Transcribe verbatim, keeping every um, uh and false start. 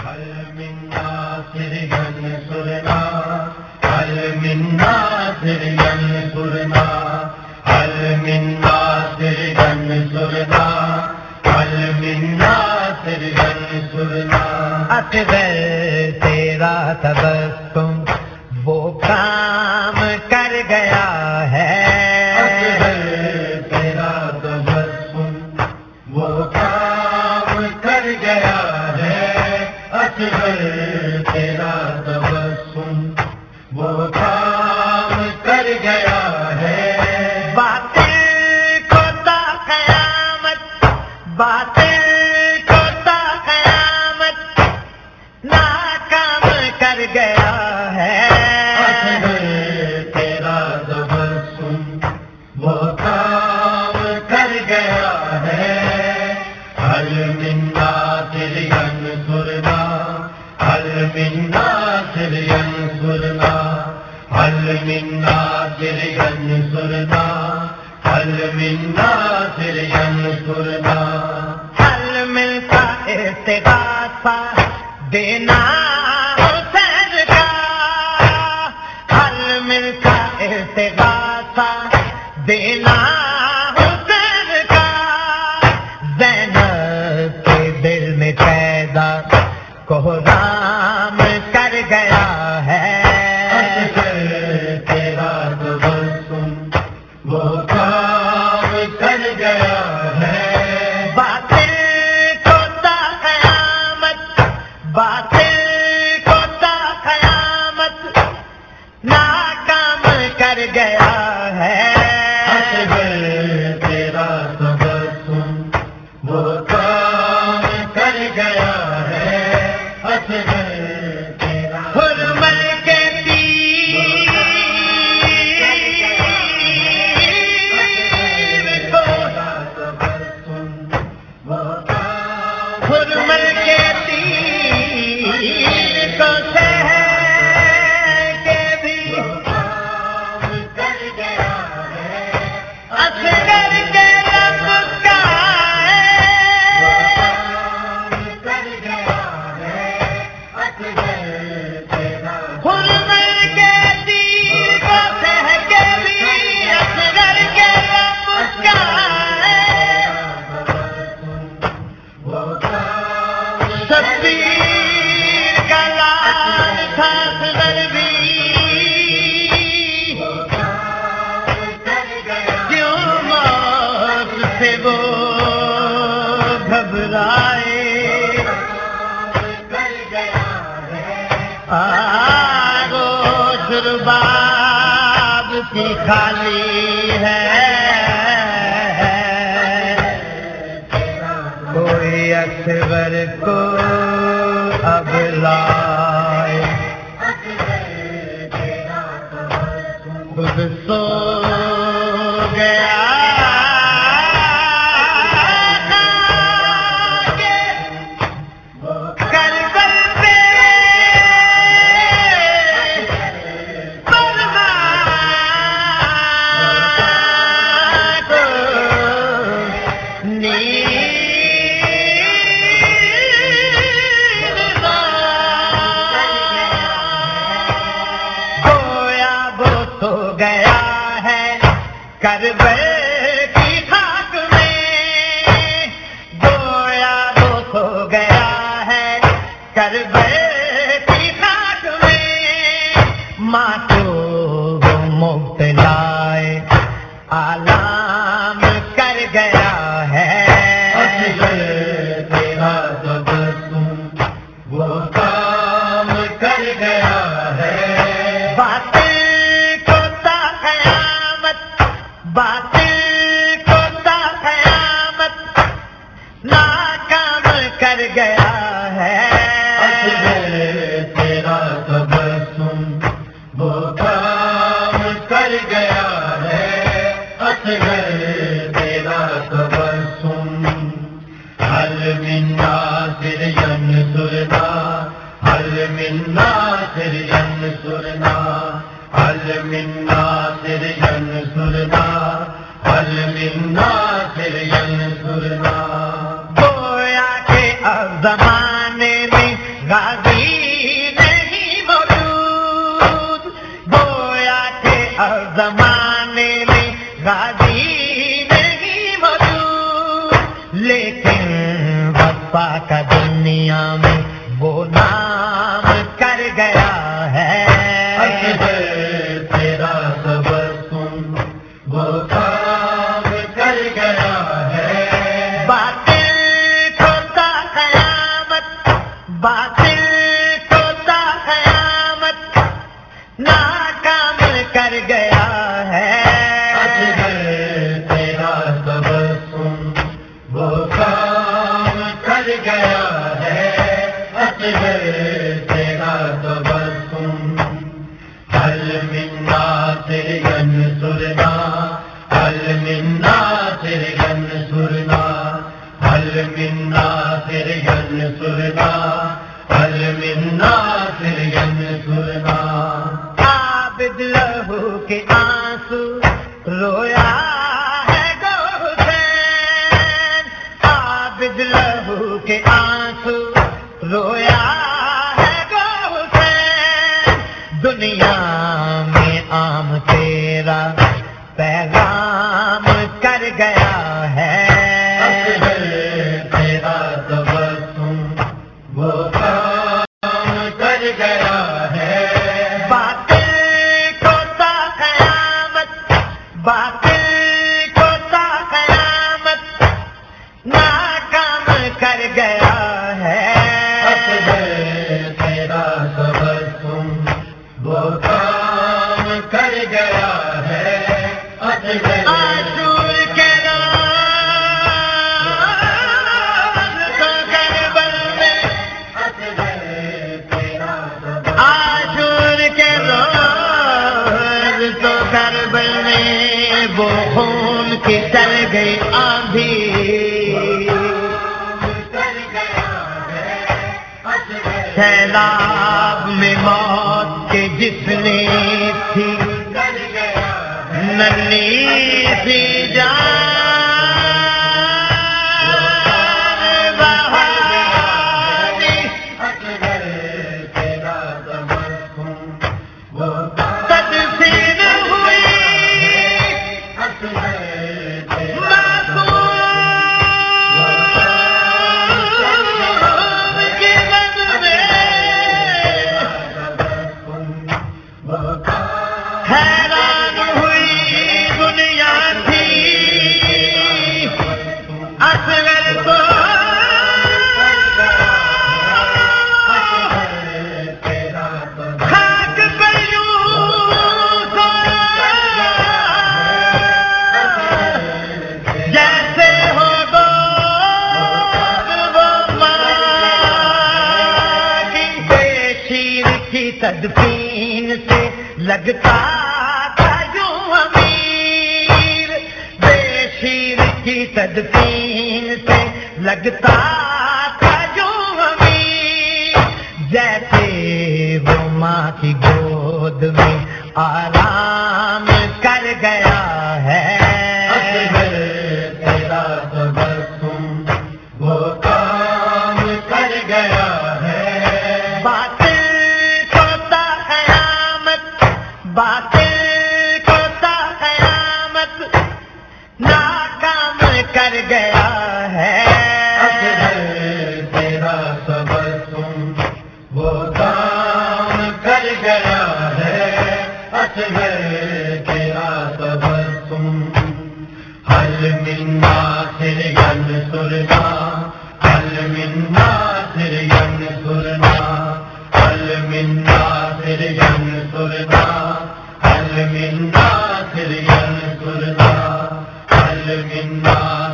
هل من ناصر ينصرنا هل من ناصر ينصرنا هل من ناصر ينصرنا هل من ناصر ينصرنا اصغر تیرا تبسم وہ کام کر گیا ہے اصغر تیرا تبسم وہ کام کر گیا ہے اصغر تیرا تبسم وہ کام کر گیا ہے باطل کو تا قیامت باطل کو تا قیامت ناکام کر گیا ہے اصغر تیرا تبسم وہ کام کر گیا ہے هل من ناصر ينصرنا هل من ناصر ينصرنا هل من ناصر ينصرنا هل من ناصر ينصرنا حل ملتا استغاثہ دینا حسین کا حل ملتا استغاثہ دینا حسین کا زینب کے دل میں پیدا کوہرام کر گیا ہے اصغر تیرا تبسم وہ کام کر گیا ہے باطل کو تا قیامت باطل کو تا قیامت ناکام کر گیا ہے اصغر تیرا تبسم وہ کام کر گیا ہے اصغر تیرا حرمت کے تیر کو تبسم وہ کام حرمت کے تیر کو سہ کے بھی کام کر گیا ہے اصغر کے لب کا کام کر گیا ہے اصغر تیرا حرمت کے تیر کو سہ کے بھی اصغر کے لب کا وہ کام شبیر کا لال تھا اصغر بھی کر گیا کیوں موت سے وہ گھبرائے کر گیا ہے آغوش رباب کی خالی ہے کوئی اصغر کو اب لائے خود سو گیا کربل پہ برما کو نیند گویا وہ سو گیا ہے کربل کی خاک میں گویا وہ سو گیا ہے کربل کی خاک میں ماں کو وہ مبتلا آلام کر گیا ہے اصغر تیرا تبسم وہ کام کر گیا ہے باطل کو تا قیامت باطل کو تا قیامت ناکام کر گیا ہے اصغر تیرا تبسم وہ کام کر گیا ہے اصغر تیرا تبسم هل من ناصر ينصرنا هل من ناصر ينصرنا هل من ناصر ينصرنا هل من ناصر ينصرنا گویا کہ اب زمانے میں غازی نہیں موجود، گویا کہ ہر زمانے میں غازی نہیں موجود، لیکن وفا کا دنیا میں وہ نام کر گیا ہے۔ تیرا تبسم وہ کام کر گیا ہے، باطل کو تا قیامت، باطل کو تا قیامت ناکام کر گیا ہے۔ تیرا تبسم وہ کام کر گیا ہے، تیرا تبسم حل من ناصر ینصرنا، حل من ناصر ینصرنا، حل من ناصر ینصرنا، حل من ناصر ینصرنا۔ عابد لہو کے آنسو رویا ہے گو حسین، عابد لہو کے آنسو رویا ہے گو حسین، دنیا میں عام تیرا پیغام کر گیا ہے۔ تیرا تبسم وہ کام کر گیا ہے، باطل کو تا قیامت، باطل کو تا قیامت ناکام کر گیا ہے۔ تیرا تبسم وہ کام کر گیا ہے، عاشور کے روز تو کربل میں، عاشور کے روز تو کربل میں وہ خون کی چل گئی آندھی، سیلاب میں موت کے جس نے تھی ننھی سی جان بہانی، تدفین ہوئی معصوم کی زد میں، حیران ہوئی دنیا تھی اصغر تو خاک پر یوں سویا جیسے ہو گود وہ ماں کی، بے شیر کی تدفین سے لگتا تھا یوں امیر، بے شیر کی تدفین سے لگتا تھا یوں امیر، جیسے وہ ماں کی گود میں آرام کر گیا ہے۔ تیرا تبسم وہ کام کر گیا ہے، باطل کو تا قیامت، باطل کو تا قیامت ناکام کر گیا ہے۔ تیرا تبسم وہ کام کر گیا ہے، تیرا تبسم حل من ناصر ینصرنا، حل من ناصر ینصرنا، حل من ناصر ینصرنا، حل من ناصر ینصرنا، حل من ناصر